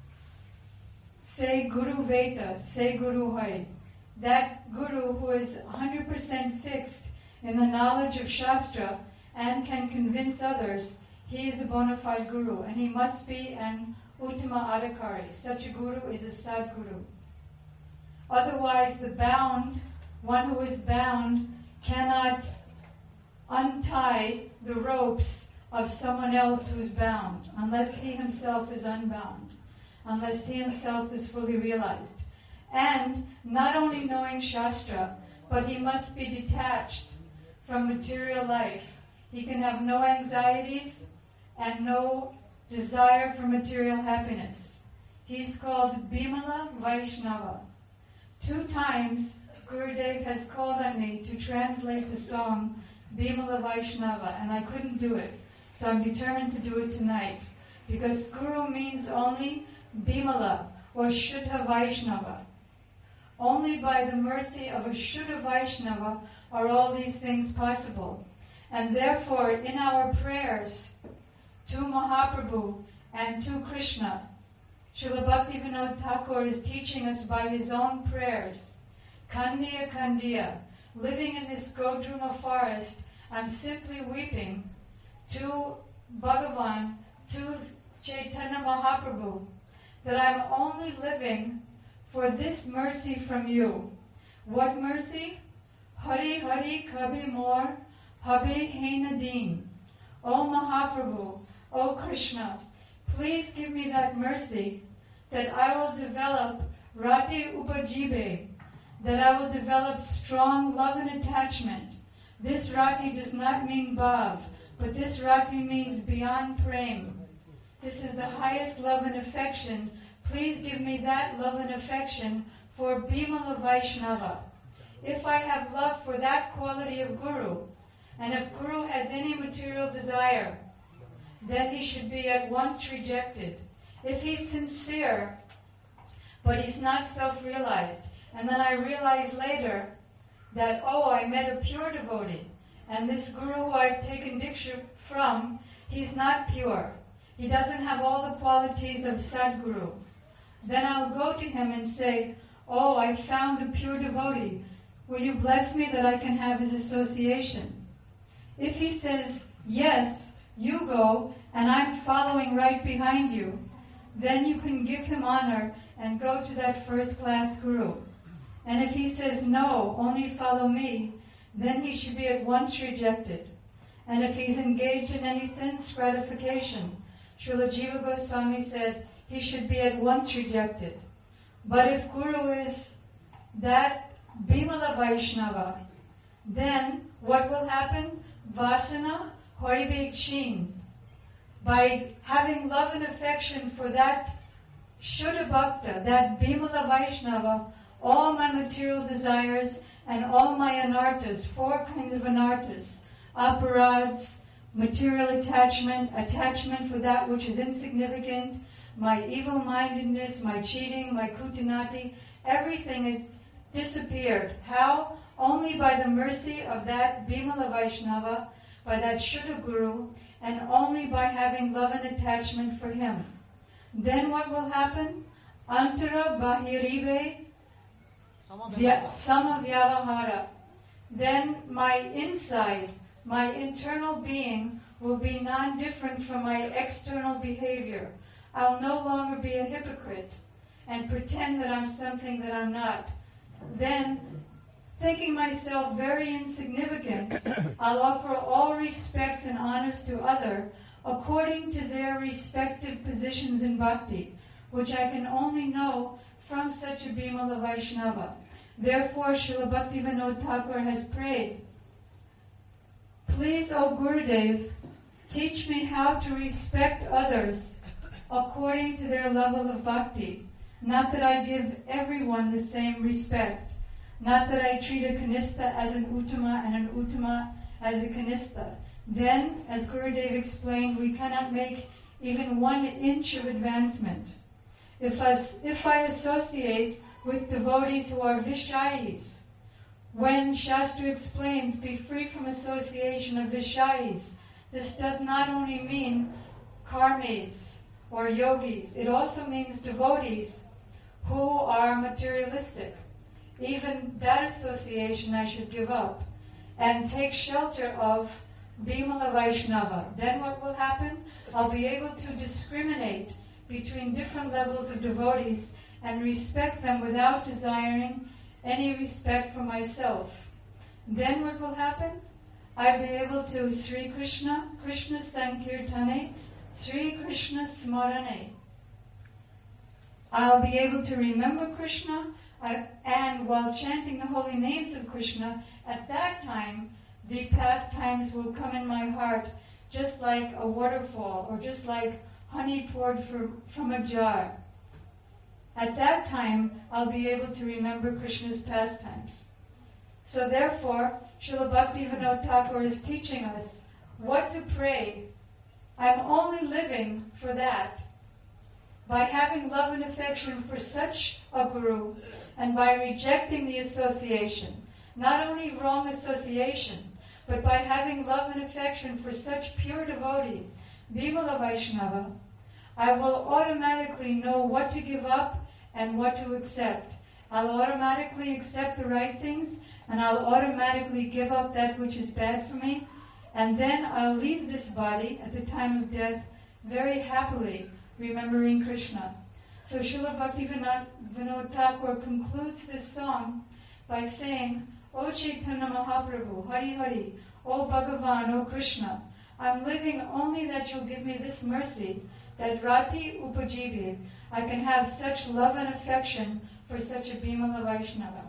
Say Guru Veta, say Guru Hai. That Guru who is 100% fixed in the knowledge of Shastra and can convince others, he is a bona fide Guru, and he must be an Uttama Adhikari. Such a Guru is a Sadguru. Otherwise, the bound, one who is bound, cannot untie the ropes of someone else who is bound, unless he himself is unbound, unless he himself is fully realized. And not only knowing Shastra, but he must be detached from material life. He can have no anxieties and no desire for material happiness. He's called Bimala Vaishnava. 2 times Gurudev has called on me to translate the song Bimala Vaishnava, and I couldn't do it. So I'm determined to do it tonight. Because Guru means only Bimala or Shuddha Vaishnava. Only by the mercy of a Shuddha Vaishnava are all these things possible. And therefore, in our prayers to Mahaprabhu, and to Krishna. Srila Bhaktivinoda Thakur is teaching us by his own prayers. Kandiya Kandiya, living in this Godruma forest, I'm simply weeping to Bhagavan, to Chaitanya Mahaprabhu, that I'm only living for this mercy from you. What mercy? Hari Hari Kabhi More, Habe Hainadeen. O Mahaprabhu, O Krishna, please give me that mercy that I will develop Rati Upajibe, that I will develop strong love and attachment. This Rati does not mean Bhav, but this Rati means beyond Prem. This is the highest love and affection. Please give me that love and affection for Bimala Vaishnava. If I have love for that quality of Guru, and if Guru has any material desire, then he should be at once rejected. If he's sincere, but he's not self-realized, and then I realize later that, I met a pure devotee, and this Guru who I've taken Diksha from, he's not pure. He doesn't have all the qualities of Sadguru. Then I'll go to him and say, I found a pure devotee. Will you bless me that I can have his association? If he says, yes, you go, and I'm following right behind you, then you can give him honor and go to that first-class Guru. And if he says, no, only follow me, then he should be at once rejected. And if he's engaged in any sense gratification, Srila Jiva Goswami said he should be at once rejected. But if Guru is that Bimala Vaishnava, then what will happen? Vasana hoibe chin. By having love and affection for that Shuddha Bhakta, that Bimala Vaishnava, all my material desires and all my anarthas, 4 kinds of anarthas, aparads, material attachment for that which is insignificant, my evil-mindedness, my cheating, my kutinati, everything is disappeared. How? Only by the mercy of that Bimala Vaishnava, by that Shuddha Guru, and only by having love and attachment for him. Then what will happen? Antara Bahirive Samavyavahara. Then my inside, my internal being will be non-different from my external behavior. I'll no longer be a hypocrite and pretend that I'm something that I'm not. Then, thinking myself very insignificant, I'll offer all respects and honors to others according to their respective positions in bhakti, which I can only know from such a Bimala Vaishnava. Therefore, Srila Bhaktivinoda Thakur has prayed, please, O Gurudev, teach me how to respect others according to their level of bhakti. Not that I give everyone the same respect. Not that I treat a kanistha as an uttama and an uttama as a kanistha. Then, as Gurudev explained, we cannot make even 1 inch of advancement. If I associate with devotees who are vishayis, when Shastra explains, be free from association of vishayis, this does not only mean karmis or yogis, it also means devotees who are materialistic. Even that association I should give up and take shelter of Bimala Vaishnava. Then what will happen? I'll be able to discriminate between different levels of devotees and respect them without desiring any respect for myself. Then what will happen? I'll be able to Sri Krishna, Krishna Sankirtane, Sri Krishna Smarane. I'll be able to remember Krishna, and while chanting the holy names of Krishna, at that time, the pastimes will come in my heart just like a waterfall or just like honey poured from a jar. At that time, I'll be able to remember Krishna's pastimes. So therefore, Srila Bhaktivinoda Thakur is teaching us what to pray. I'm only living for that. By having love and affection for such a Guru, and by rejecting the association, not only wrong association, but by having love and affection for such pure devotees, Bimala Vaishnava, I will automatically know what to give up and what to accept. I'll automatically accept the right things, and I'll automatically give up that which is bad for me, and then I'll leave this body at the time of death very happily, remembering Krishna. So Srila Bhaktivinoda Thakur concludes this song by saying, O Chaitanya Mahaprabhu, Hari Hari, O Bhagavan, O Krishna, I'm living only that you'll give me this mercy, that Rati Upajivi, I can have such love and affection for such a Bimala Vaishnava.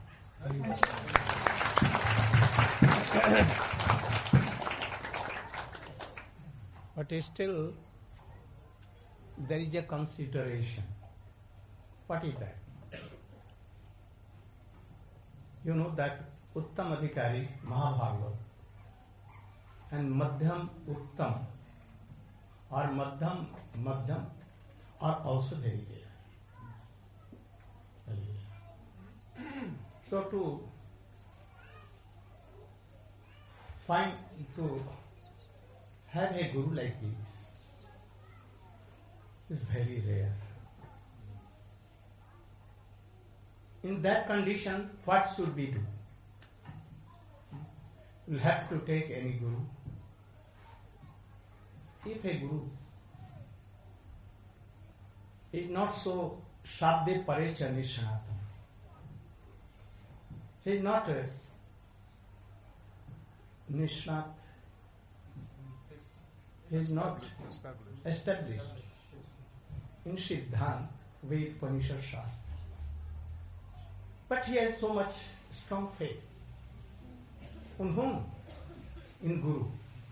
But still, there is a consideration. What is that? You know that Uttam Adhikari, Mahabhagavad, and Madhyam Uttam, or Madhyam, are also very rare. So to have a guru like this is very rare. In that condition, what should we do? We'll have to take any guru. If a guru is not so Shabde Parecha Nishanatam, he is not a Nishnat, he is not established in Siddhant, Ved, Upanishad, Shastra. But he has so much strong faith. In whom? In Guru.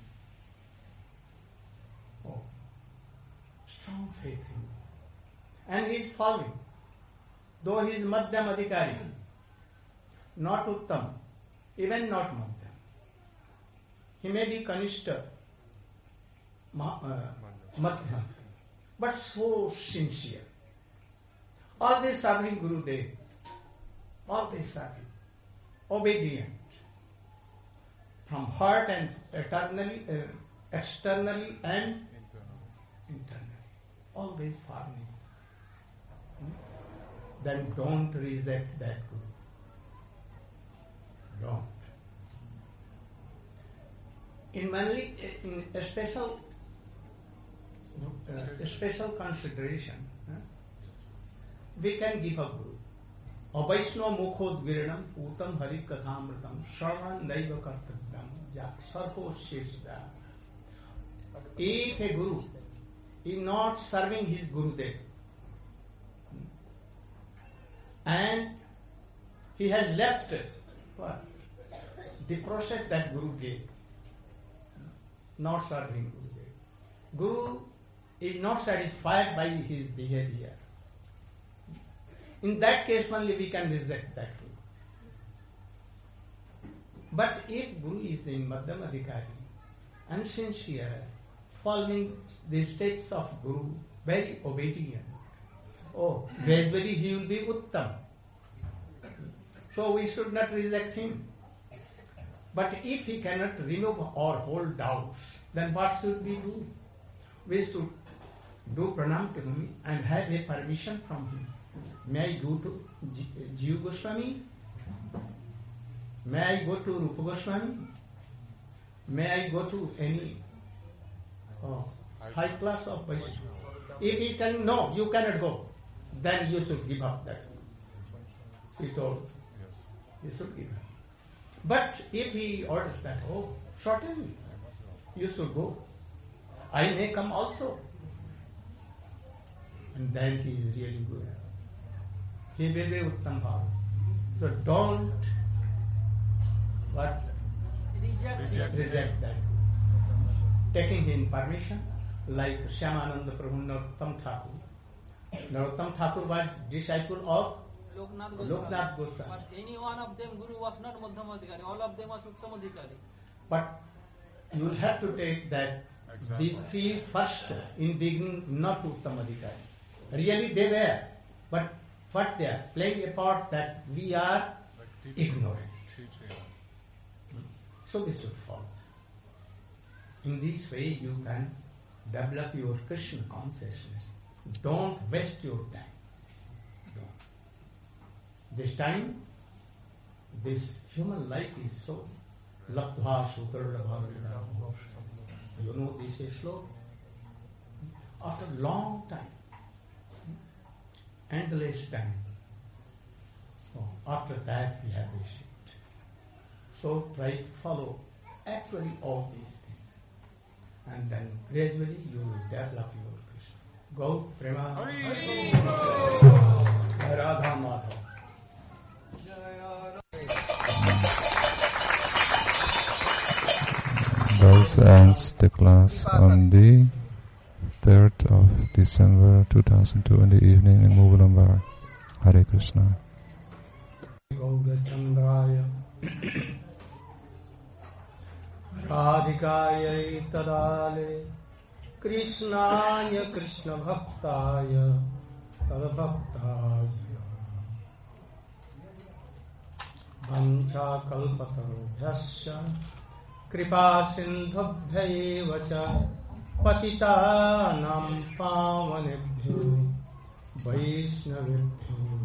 Oh, strong faith in Guru. And he is following. Though he is Madhyam Adhikari, not Uttam, even not Madhyam. He may be Kanishta, Madhyam, but so sincere. Always serving Gurudev. Always serving. Obedient. From heart and externally and internally. Always farming. Then don't reject that Guru. Don't. In a special consideration, we can give a Guru. Avaishno mukhodviranam utam hari kathamritam shravan naiva kartavyam sarpo sheshda. If a Guru is not serving his Gurudev and he has left what? The process that Guru gave, not serving Gurudev. Guru is not satisfied by his behavior. In that case only we can reject that Guru. But if Guru is in Madhyam Adhikari and sincere, following the steps of Guru, very obedient, gradually he will be Uttam. So we should not reject him. But if he cannot remove our whole doubts, then what should we do? We should do pranam to him and have a permission from him. May I go to Jiva Goswami? May I go to Rupa Goswami? May I go to any high class of Vaishnava? If he can, no, you cannot go, then you should give up that. She told, you should give up. But if he orders that, certainly, you should go. I may come also. And then he is really good. He will be Uttam Bhava. So don't reject that. Taking him permission, like Shyamananda Prabhu Narottam Thakur. Narottam Thakur was disciple of Loknath Goswami. But any one of them, Guru was not Madhyam Adhikari. All of them was Uttam Adhikari. But you will have to take that these three first in beginning, not Uttam Adhikari. Really they were, but what they are playing a part that we are ignorant. So we should follow. In this way you can develop your Krishna consciousness. Don't waste your time. Don't. This time, this human life is so labdha shukarabha. You know this is slow. After long time, endless time, after that we have received. So try to follow actually all these things, and then gradually you will develop your Krishna. Go, Prema. Radha Madhava. Thus ends the class on the 3rd of December 2002 in the evening in Mugulambar. Hare Krishna. Gaurachandraya Radhikaya Tadale Krishnaya Krishna Bhaktaya Tadabhaktaya Vancha Kalpatarubhyasya Kripa Sindhubhyayevacha Patitanam Pavanebhyo Vaishnavibhyo